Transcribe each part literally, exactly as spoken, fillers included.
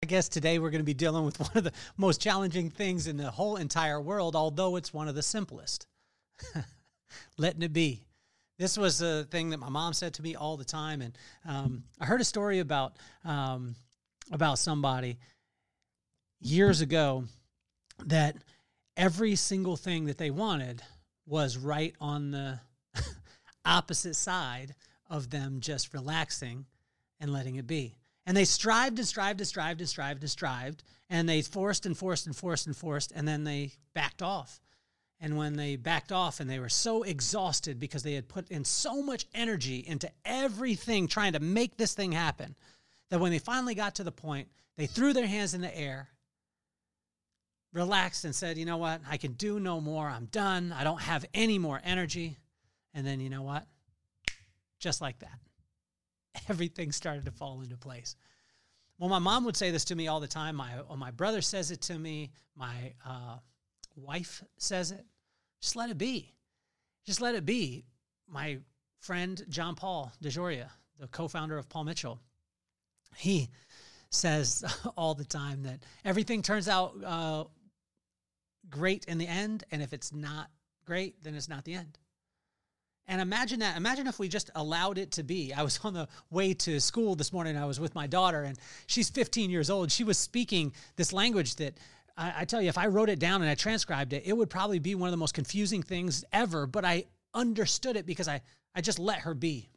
guess today we're going to be dealing with one of the most challenging things in the whole entire world, although it's one of the simplest. Letting it be. This was a thing that my mom said to me all the time. And um, I heard a story about um, about somebody years ago that every single thing that they wanted was right on the opposite side of them just relaxing and letting it be. And they strived and strived and strived and strived and strived, and they forced and forced and forced and forced, and then they backed off. And when they backed off and they were so exhausted because they had put in so much energy into everything trying to make this thing happen, that when they finally got to the point, they threw their hands in the air, relaxed, and said, you know what, I can do no more. I'm done. I don't have any more energy. And then, you know what? Just like that, everything started to fall into place. Well, my mom would say this to me all the time. My, my brother says it to me. My uh, wife says it. Just let it be. Just let it be. My friend, John Paul DeJoria, the co-founder of Paul Mitchell, he says all the time that everything turns out uh, great in the end, and if it's not great, then it's not the end. And imagine that. Imagine if we just allowed it to be. I was on the way to school this morning. I was with my daughter, and she's fifteen years old. She was speaking this language that, I, I tell you, if I wrote it down and I transcribed it, it would probably be one of the most confusing things ever, but I understood it because I, I just let her be.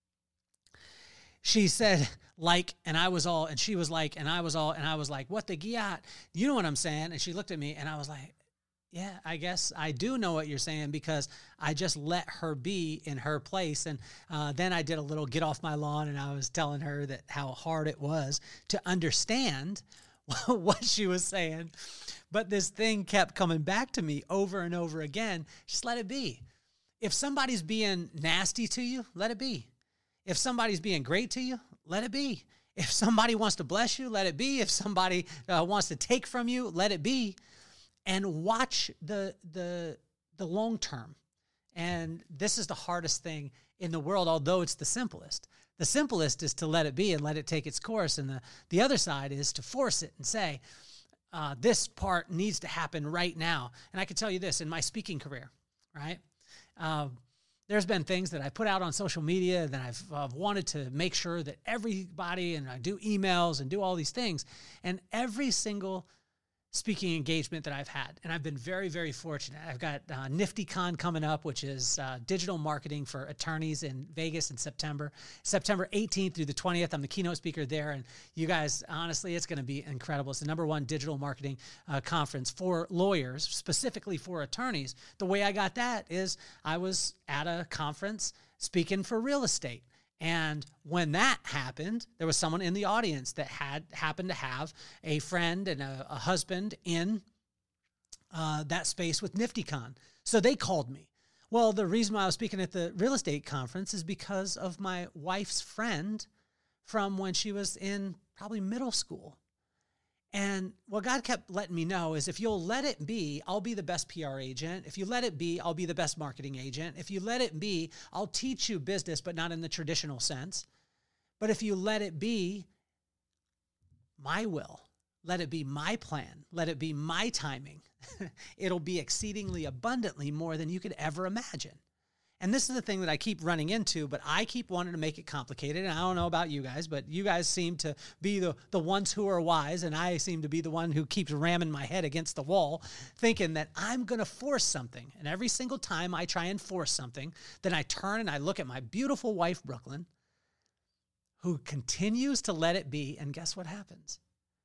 She said, like, and I was all, and she was like, and I was all, and I was like, what the giat? You know what I'm saying? And she looked at me, and I was like, yeah, I guess I do know what you're saying, because I just let her be in her place. And uh, then I did a little get off my lawn, and I was telling her that how hard it was to understand what she was saying. But this thing kept coming back to me over and over again. Just let it be. If somebody's being nasty to you, let it be. If somebody's being great to you, let it be. If somebody wants to bless you, let it be. If somebody uh, wants to take from you, let it be. And watch the the the long term. And this is the hardest thing in the world, although it's the simplest. The simplest is to let it be and let it take its course. And the, the other side is to force it and say, uh, this part needs to happen right now. And I can tell you this, in my speaking career, right? Uh, there's been things that I put out on social media that I've uh, wanted to make sure that everybody, and I do emails and do all these things. And every single speaking engagement that I've had. And I've been very, very fortunate. I've got uh, NiftyCon coming up, which is uh, digital marketing for attorneys in Vegas in September. September eighteenth through the twentieth, I'm the keynote speaker there. And you guys, honestly, it's going to be incredible. It's the number one digital marketing uh, conference for lawyers, specifically for attorneys. The way I got that is I was at a conference speaking for real estate. And when that happened, there was someone in the audience that had happened to have a friend and a, a husband in uh, that space with NiftyCon. So they called me. Well, the reason why I was speaking at the real estate conference is because of my wife's friend from when she was in probably middle school. And what God kept letting me know is if you'll let it be, I'll be the best P R agent. If you let it be, I'll be the best marketing agent. If you let it be, I'll teach you business, but not in the traditional sense. But if you let it be my will, let it be my plan, let it be my timing, it'll be exceedingly abundantly more than you could ever imagine. And this is the thing that I keep running into, but I keep wanting to make it complicated. And I don't know about you guys, but you guys seem to be the, the ones who are wise, and I seem to be the one who keeps ramming my head against the wall, thinking that I'm going to force something. And every single time I try and force something, then I turn and I look at my beautiful wife, Brooklyn, who continues to let it be. And guess what happens?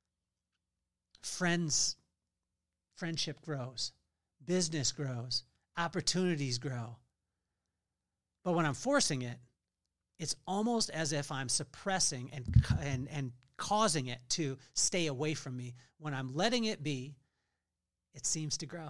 Friends, friendship grows, business grows, opportunities grow. But when I'm forcing it, it's almost as if I'm suppressing and, and, and causing it to stay away from me. When I'm letting it be, it seems to grow.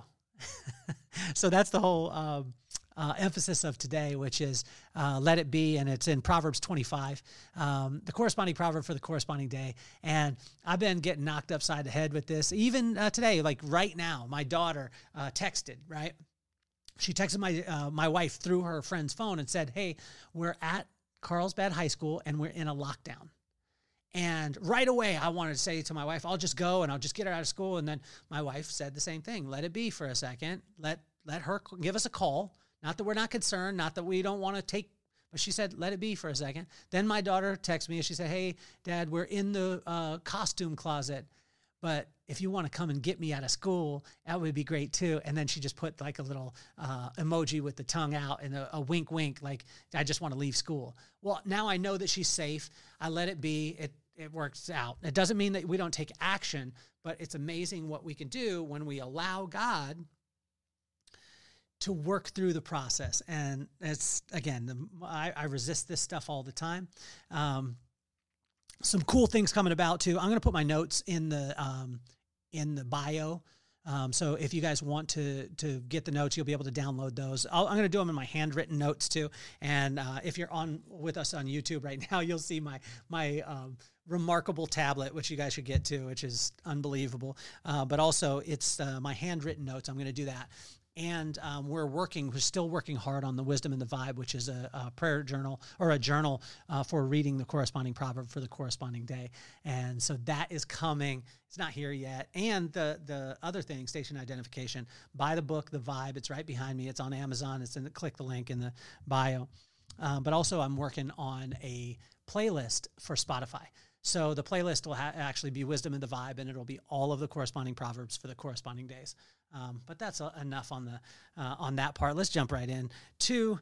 So that's the whole um, uh, emphasis of today, which is uh, let it be, and it's in Proverbs twenty-five, um, the corresponding proverb for the corresponding day. And I've been getting knocked upside the head with this. Even uh, today, like right now, my daughter uh, texted, right? She texted my uh, my wife through her friend's phone and said, hey, we're at Carlsbad High School and we're in a lockdown. And right away, I wanted to say to my wife, I'll just go and I'll just get her out of school. And then my wife said the same thing. Let it be for a second. Let let her give us a call. Not that we're not concerned, not that we don't want to take, but she said, let it be for a second. Then my daughter texted me and she said, hey, Dad, we're in the uh, costume closet, but if you want to come and get me out of school, that would be great too. And then she just put like a little uh, emoji with the tongue out and a, a wink, wink, like I just want to leave school. Well, now I know that she's safe. I let it be. It it works out. It doesn't mean that we don't take action, but it's amazing what we can do when we allow God to work through the process. And it's, again, the, I, I resist this stuff all the time. Um, some cool things coming about too. I'm going to put my notes in the, um, in the bio. Um, so if you guys want to, to get the notes, you'll be able to download those. I'll, I'm going to do them in my handwritten notes too. And, uh, if you're on with us on YouTube right now, you'll see my, my, um, remarkable tablet, which you guys should get to, which is unbelievable. Uh, but also it's, uh, my handwritten notes. I'm going to do that. And um, we're working, we're still working hard on the Wisdom and the Vibe, which is a, a prayer journal or a journal uh, for reading the corresponding proverb for the corresponding day. And so that is coming. It's not here yet. And the the other thing, station identification, buy the book, The Vibe. It's right behind me. It's on Amazon. It's in the, click the link in the bio. Um, but also I'm working on a playlist for Spotify. So the playlist will ha- actually be Wisdom and the Vibe, and it'll be all of the corresponding proverbs for the corresponding days. Um, but that's uh, enough on the uh, on that part. Let's jump right in to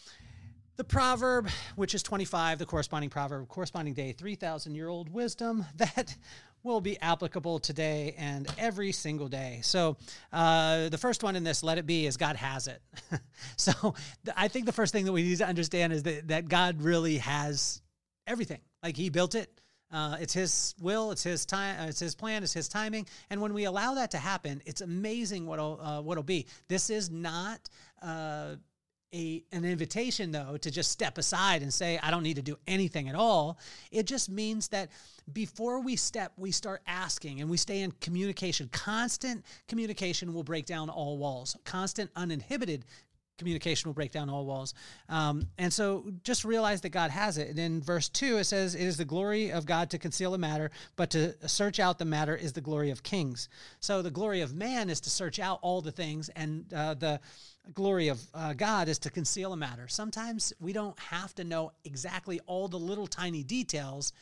the proverb, which is twenty-five, the corresponding proverb, corresponding day, three thousand year old wisdom that will be applicable today and every single day. So uh, the first one in this, let it be, is God has it. So th- I think the first thing that we need to understand is that, that God really has everything. Like he built it. Uh, it's his will, it's his time, it's his plan, it's his timing. And when we allow that to happen, it's amazing what'll, uh, what'll be. This is not uh, a an invitation, though, to just step aside and say, I don't need to do anything at all. It just means that before we step, we start asking and we stay in communication. Constant communication will break down all walls. Constant, uninhibited communication will break down all walls. Um, and so just realize that God has it. And in verse two, it says, it is the glory of God to conceal a matter, but to search out the matter is the glory of kings. So the glory of man is to search out all the things, and uh, the glory of uh, God is to conceal a matter. Sometimes we don't have to know exactly all the little tiny details.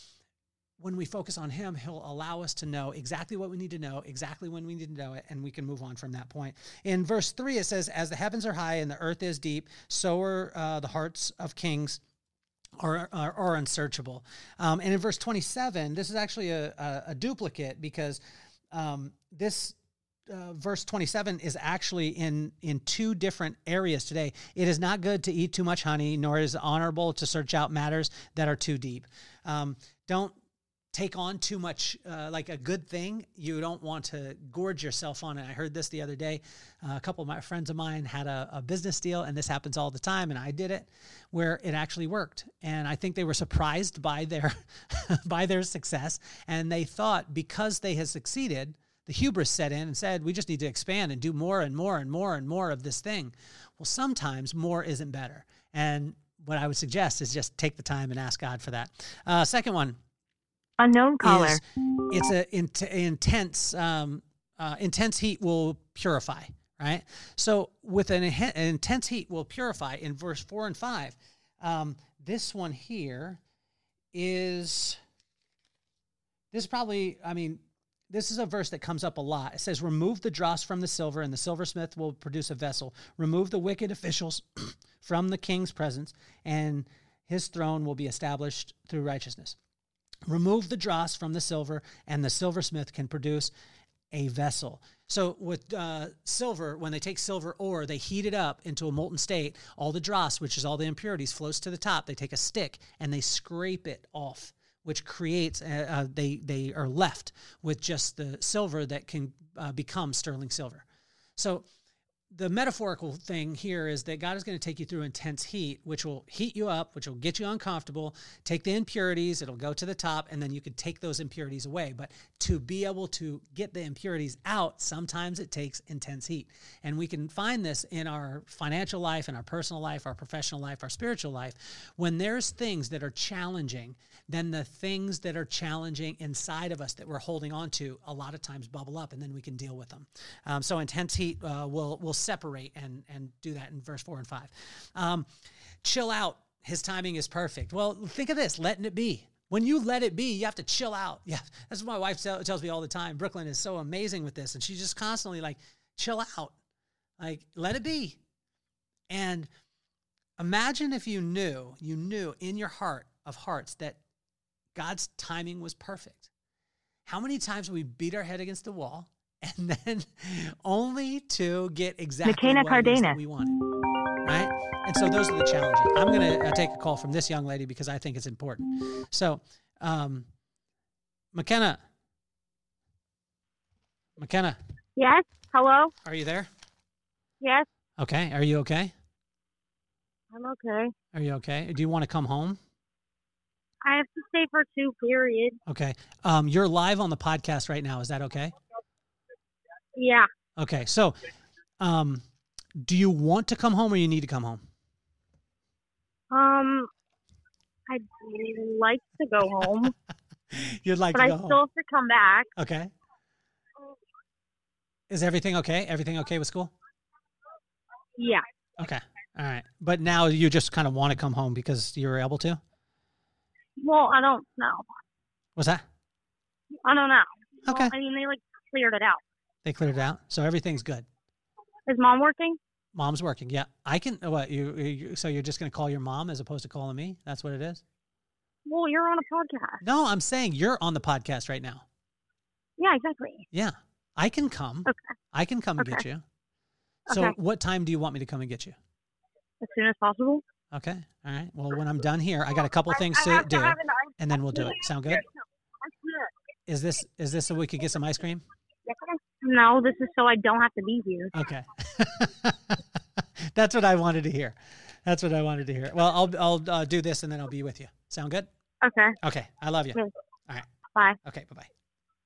When we focus on him, he'll allow us to know exactly what we need to know, exactly when we need to know it, and we can move on from that point. In verse three, it says, as the heavens are high and the earth is deep, so are uh, the hearts of kings are, are, are unsearchable. Um, and in verse twenty-seven, this is actually a, a, a duplicate because um, this Uh, verse twenty-seven is actually in, in two different areas today. It is not good to eat too much honey, nor is it honorable to search out matters that are too deep. Um, don't take on too much, uh, like a good thing. You don't want to gorge yourself on it. I heard this the other day. Uh, a couple of my friends of mine had a, a business deal, and this happens all the time, and I did it, where it actually worked. And I think they were surprised by their, by their success, and they thought because they had succeeded, the hubris set in and said, we just need to expand and do more and more and more and more of this thing. Well, sometimes more isn't better. And what I would suggest is just take the time and ask God for that. Uh, second one. Unknown caller. Is, it's a in, intense, um, uh, intense heat will purify, right? So with an, an intense heat will purify in verse four and five. Um, this one here is, this is probably, I mean, this is a verse that comes up a lot. It says, remove the dross from the silver, and the silversmith will produce a vessel. Remove the wicked officials from the king's presence, and his throne will be established through righteousness. Remove the dross from the silver, and the silversmith can produce a vessel. So with uh, silver, when they take silver ore, they heat it up into a molten state. All the dross, which is all the impurities, floats to the top. They take a stick, and they scrape it off, which creates, uh, uh, they they are left with just the silver that can uh, become sterling silver. So the metaphorical thing here is that God is going to take you through intense heat, which will heat you up, which will get you uncomfortable, take the impurities, it'll go to the top, and then you can take those impurities away. But to be able to get the impurities out, sometimes it takes intense heat. And we can find this in our financial life, in our personal life, our professional life, our spiritual life. When there's things that are challenging, then the things that are challenging inside of us that we're holding on to a lot of times bubble up, and then we can deal with them. Um, so intense heat uh, will will separate and and do that in verse four and five. Um, chill out. His timing is perfect. Well, think of this, letting it be. When you let it be, you have to chill out. Yeah, that's what my wife tell, tells me all the time. Brooklyn is so amazing with this, and she's just constantly like, chill out. Like, let it be. And imagine if you knew, you knew in your heart of hearts that God's timing was perfect. How many times we beat our head against the wall and then only to get exactly McKenna what it is that Cardenas. we wanted, right? And so those are the challenges. I'm going to uh, take a call from this young lady because I think it's important. So, um, McKenna, McKenna, Yes. Hello. are you there? Yes. Okay. Are you okay? I'm okay. Are you okay? Do you want to come home? I have to stay for two periods. Okay. Um, you're live on the podcast right now. Is that okay? Yeah. Okay. So, um, do you want to come home or you need to come home? Um, I'd like to go home, You'd like but to I go still home. have to come back. Okay. Is everything okay? Everything okay with school? Yeah. Okay. All right. But now you just kind of want to come home because you were able to? Well, I don't know. What's that? I don't know. Okay. Well, I mean, they like cleared it out. They cleared it out. So everything's good. Is mom working? Mom's working. Yeah. I can, what, you, you so you're just going to call your mom as opposed to calling me? That's what it is? Well, you're on a podcast. No, I'm saying you're on the podcast right now. Yeah, exactly. Yeah. I can come. Okay. I can come and Okay. get you. So Okay. what time do you want me to come and get you? As soon as possible. Okay. All right. Well, when I'm done here, I got a couple things I to have do, have an ice and then we'll do it. Sound good? cream. Is this is this so we could get some ice cream? No, this is so I don't have to be here. Okay. That's what I wanted to hear. That's what I wanted to hear. Well, I'll I'll uh, do this and then I'll be with you. Sound good? Okay. Okay. I love you. Yes. All right. Bye. Okay. Bye bye.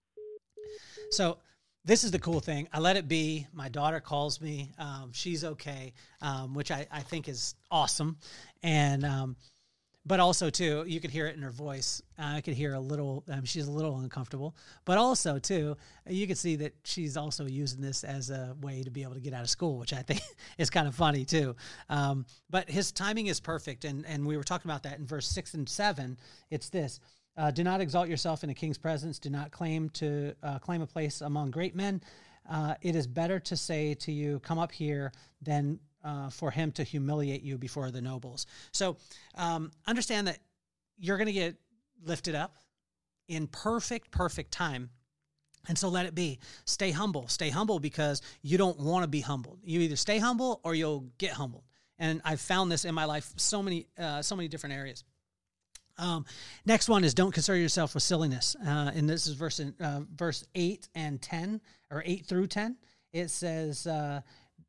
So this is the cool thing. I let it be. My daughter calls me. Um, she's okay, um, which I, I think is awesome. And um, but also too, you could hear it in her voice. Uh, I could hear a little. Um, she's a little uncomfortable. But also too, you can see that she's also using this as a way to be able to get out of school, which I think is kind of funny too. Um, but his timing is perfect, and and we were talking about that in verse six and seven. It's this. Uh, do not exalt yourself in a king's presence. Do not claim to uh, claim a place among great men. Uh, it is better to say to you, come up here, than uh, for him to humiliate you before the nobles. So um, understand that you're going to get lifted up in perfect, perfect time. And so let it be. Stay humble. Stay humble because you don't want to be humbled. You either stay humble or you'll get humbled. And I've found this in my life so many, uh, so many different areas. Um, next one is don't concern yourself with silliness. Uh, and this is verse, in, uh, verse eight and ten, or eight through ten. It says, uh,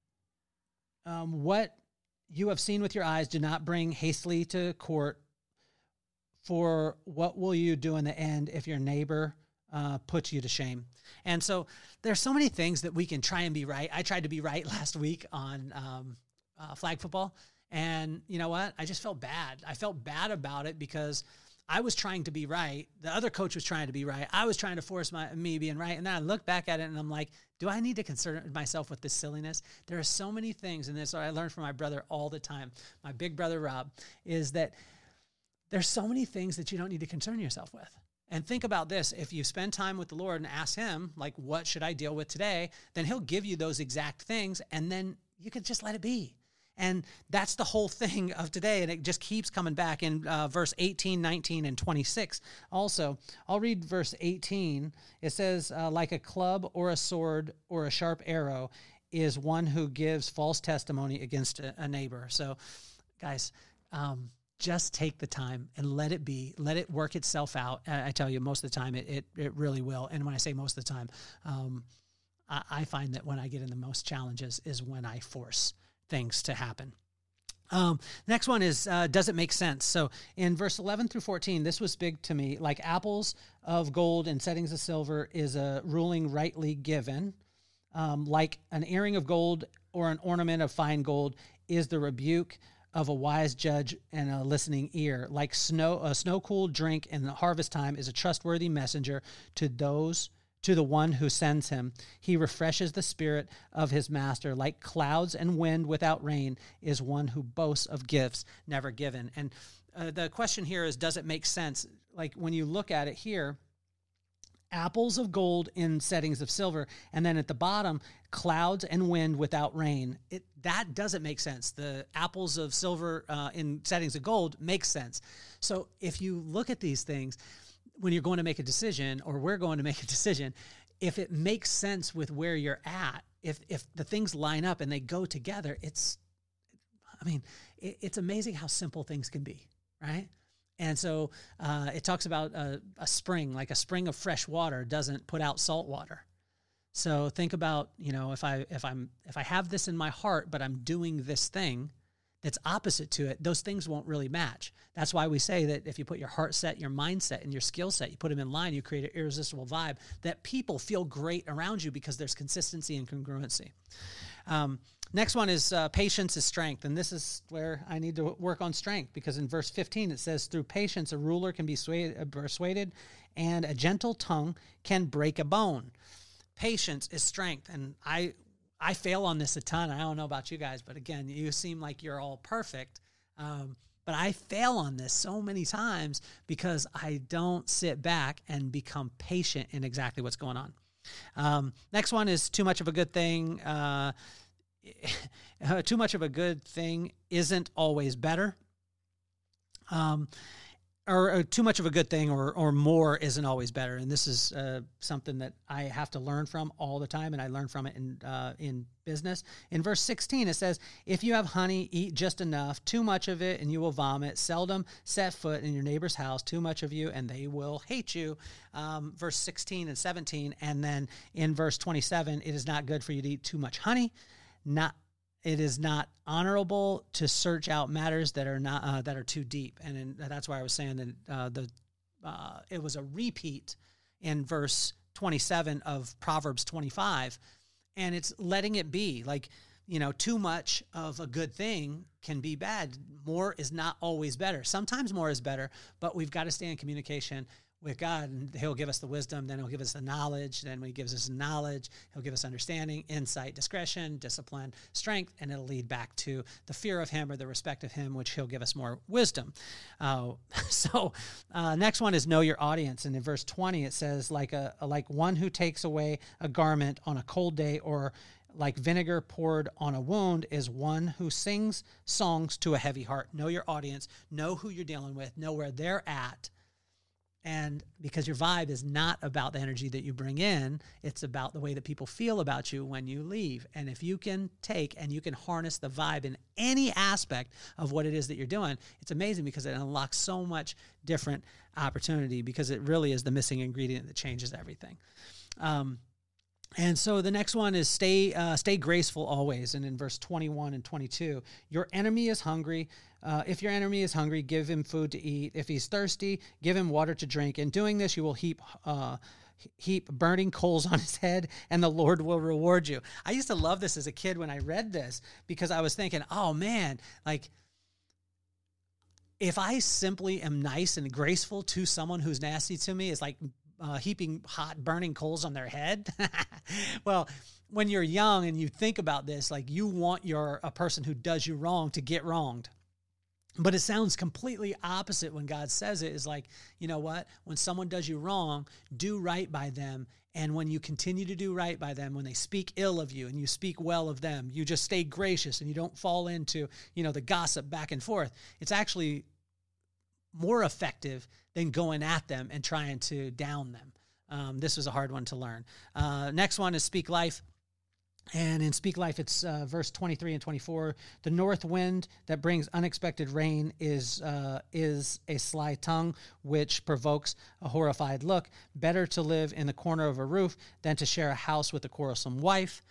um, what you have seen with your eyes, do not bring hastily to court. For what will you do in the end if your neighbor uh, puts you to shame? And so there's so many things that we can try and be right. I tried to be right last week on um, uh, flag football. And you know what? I just felt bad. I felt bad about it because I was trying to be right. The other coach was trying to be right. I was trying to force my me being right. And then I look back at it and I'm like, do I need to concern myself with this silliness? There are so many things, and this is what I learned from my brother all the time. My big brother, Rob, is that there's so many things that you don't need to concern yourself with. And think about this. If you spend time with the Lord and ask him, like, what should I deal with today? Then he'll give you those exact things, and then you can just let it be. And that's the whole thing of today. And it just keeps coming back in uh, verse eighteen, nineteen, and twenty-six. Also, I'll read verse eighteen. It says, uh, like a club or a sword or a sharp arrow is one who gives false testimony against a, a neighbor. So, guys, um, just take the time and let it be. Let it work itself out. I, I tell you, most of the time, it, it it really will. And when I say most of the time, um, I, I find that when I get in the most challenges is when I force things to happen. Um, next one is, uh, does it make sense? So in verse eleven through fourteen, this was big to me. Like apples of gold and settings of silver is a ruling rightly given. Um, like an earring of gold or an ornament of fine gold is the rebuke of a wise judge and a listening ear. Like snow, a snow-cooled drink in the harvest time is a trustworthy messenger to those to the one who sends him. He refreshes the spirit of his master. Like clouds and wind without rain is one who boasts of gifts never given. And uh, the question here is, does it make sense? Like when you look at it here, apples of gold in settings of silver, and then at the bottom, clouds and wind without rain. It that doesn't make sense. The apples of silver uh, in settings of gold makes sense. So if you look at these things, when you're going to make a decision, or we're going to make a decision, if it makes sense with where you're at, if if the things line up and they go together, it's, I mean, it, it's amazing how simple things can be, right? And so uh, it talks about a, a spring, like a spring of fresh water doesn't put out salt water. So think about, you know, if I if I'm if I have this in my heart, but I'm doing this thing that's opposite to it, those things won't really match. That's why we say that if you put your heart set, your mindset, and your skill set, you put them in line, you create an irresistible vibe that people feel great around you because there's consistency and congruency. Um, next one is uh, patience is strength. And this is where I need to work on strength, because in verse fifteen, it says, through patience, a ruler can be swayed, uh, persuaded, and a gentle tongue can break a bone. Patience is strength. And I, I fail on this a ton. I don't know about you guys, but again, you seem like you're all perfect. Um, but I fail on this so many times because I don't sit back and become patient in exactly what's going on. Um, next one is too much of a good thing. Uh, too much of a good thing isn't always better. Um, or, or too much of a good thing or or more isn't always better. And this is uh, something that I have to learn from all the time, and I learn from it in uh, in business. In verse sixteen, it says, if you have honey, eat just enough. Too much of it, and you will vomit. Seldom set foot in your neighbor's house. Too much of you, and they will hate you. Um, verse sixteen and seventeen. And then in verse twenty-seven, it is not good for you to eat too much honey. Not It is not honorable to search out matters that are not uh, that are too deep, and in, that's why I was saying that uh, the uh, it was a repeat in verse twenty-seven of Proverbs twenty-five, and it's letting it be. Like, you know, too much of a good thing can be bad. More is not always better. Sometimes more is better, but we've got to stay in communication with God, and he'll give us the wisdom, then he'll give us the knowledge, then when he gives us knowledge, he'll give us understanding, insight, discretion, discipline, strength, and it'll lead back to the fear of him or the respect of him, which he'll give us more wisdom. Uh, so uh, next one is know your audience. And in verse twenty, it says, like a like one who takes away a garment on a cold day, or like vinegar poured on a wound, is one who sings songs to a heavy heart. Know your audience, know who you're dealing with, know where they're at. And because your vibe is not about the energy that you bring in, it's about the way that people feel about you when you leave. And if you can take and you can harness the vibe in any aspect of what it is that you're doing, it's amazing, because it unlocks so much different opportunity, because it really is the missing ingredient that changes everything. Um, And so the next one is stay uh, stay graceful always. And in verse twenty-one and twenty-two, your enemy is hungry. Uh, if your enemy is hungry, give him food to eat. If he's thirsty, give him water to drink. In doing this, you will heap uh, heap burning coals on his head, and the Lord will reward you. I used to love this as a kid when I read this, because I was thinking, oh man, like, if I simply am nice and graceful to someone who's nasty to me, it's like Uh, heaping hot burning coals on their head. Well, when you're young and you think about this, like, you want your a person who does you wrong to get wronged. But it sounds completely opposite when God says it. Is like, you know what? When someone does you wrong, do right by them. And when you continue to do right by them, when they speak ill of you and you speak well of them, you just stay gracious and you don't fall into, you know, the gossip back and forth. It's actually more effective than going at them and trying to down them. Um, this was a hard one to learn. Uh, next one is speak life. And in Speak Life, it's uh, verse twenty-three and twenty-four. The north wind that brings unexpected rain is uh, is a sly tongue, which provokes a horrified look. Better to live in the corner of a roof than to share a house with a quarrelsome wife.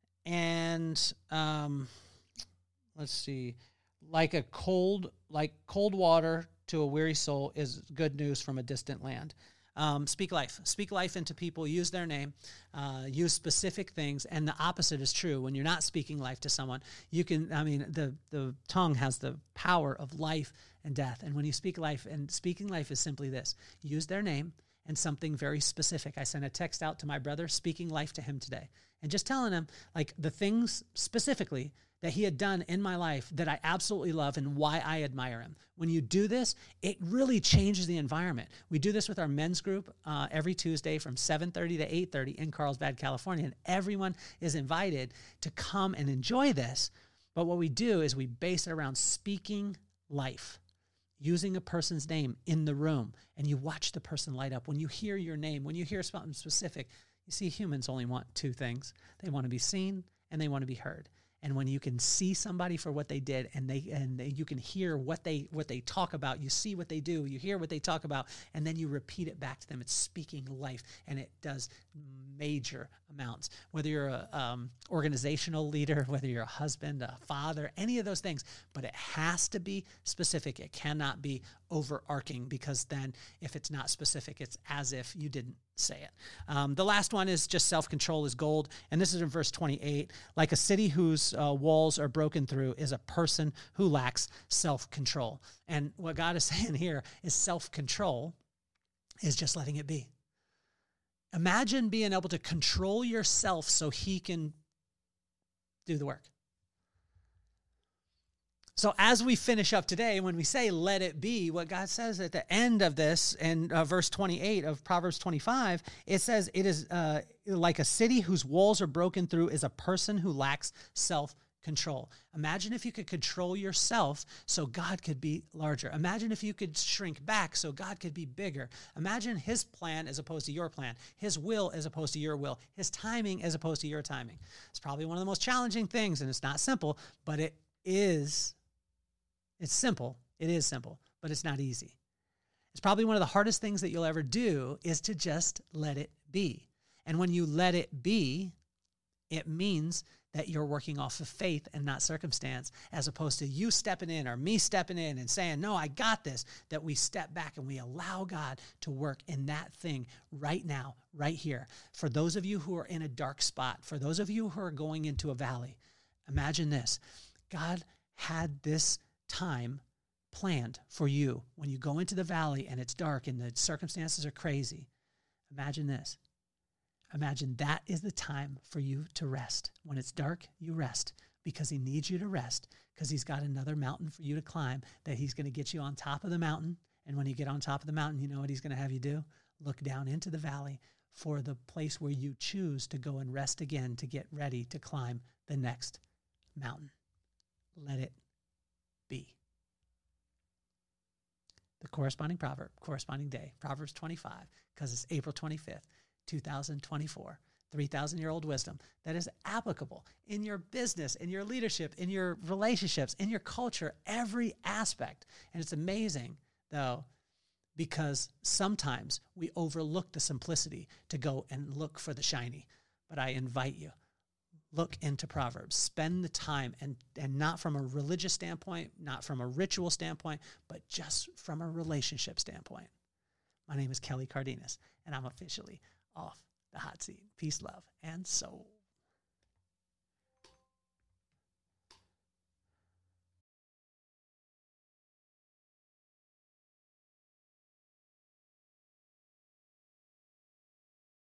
And um, let's see, like a cold, like cold water to a weary soul is good news from a distant land. Um, speak life. Speak life into people. Use their name. Uh, use specific things. And the opposite is true. When you're not speaking life to someone, you can, I mean, the, the tongue has the power of life and death. And when you speak life, and speaking life is simply this, use their name and something very specific. I sent a text out to my brother, speaking life to him today, and just telling him like the things specifically that he had done in my life that I absolutely love and why I admire him. When you do this, it really changes the environment. We do this with our men's group uh, every Tuesday from seven thirty to eight thirty in Carlsbad, California, and everyone is invited to come and enjoy this. But what we do is we base it around speaking life, using a person's name in the room, and you watch the person light up. When you hear your name, when you hear something specific, you see humans only want two things. They want to be seen and they want to be heard. And when you can see somebody for what they did, and they and they, you can hear what they what they talk about, you see what they do, you hear what they talk about, and then you repeat it back to them. It's speaking life, and it does major amounts. Whether you're a um, organizational leader, whether you're a husband, a father, any of those things, but it has to be specific. It cannot be overarching, because then if it's not specific, it's as if you didn't say it. Um, the last one is just self-control is gold. And this is in verse twenty-eight. Like a city whose uh, walls are broken through is a person who lacks self-control. And what God is saying here is self-control is just letting it be. Imagine being able to control yourself so he can do the work. So as we finish up today, when we say let it be, what God says at the end of this, in uh, verse twenty-eight of Proverbs twenty-five, it says it is uh, like a city whose walls are broken through is a person who lacks self-control. Imagine if you could control yourself so God could be larger. Imagine if you could shrink back so God could be bigger. Imagine his plan as opposed to your plan, his will as opposed to your will, his timing as opposed to your timing. It's probably one of the most challenging things, and it's not simple, but it is. It's simple. It is simple, but it's not easy. It's probably one of the hardest things that you'll ever do is to just let it be. And when you let it be, it means that you're working off of faith and not circumstance, as opposed to you stepping in or me stepping in and saying, no, I got this, that we step back and we allow God to work in that thing right now, right here. For those of you who are in a dark spot, for those of you who are going into a valley, imagine this. God had this time planned for you. When you go into the valley and it's dark and the circumstances are crazy, imagine this. Imagine that is the time for you to rest. When it's dark, you rest, because he needs you to rest, because he's got another mountain for you to climb, that he's going to get you on top of the mountain. And when you get on top of the mountain, you know what he's going to have you do? Look down into the valley for the place where you choose to go and rest again, to get ready to climb the next mountain. Let it be. The corresponding proverb, corresponding day, Proverbs twenty-five, because it's April twenty-fifth, two thousand twenty-four, three thousand year old wisdom that is applicable in your business, in your leadership, in your relationships, in your culture, every aspect. And it's amazing, though, because sometimes we overlook the simplicity to go and look for the shiny. But I invite you, look into Proverbs. Spend the time, and, and not from a religious standpoint, not from a ritual standpoint, but just from a relationship standpoint. My name is Kelly Cardenas, and I'm officially off the hot seat. Peace, love, and soul.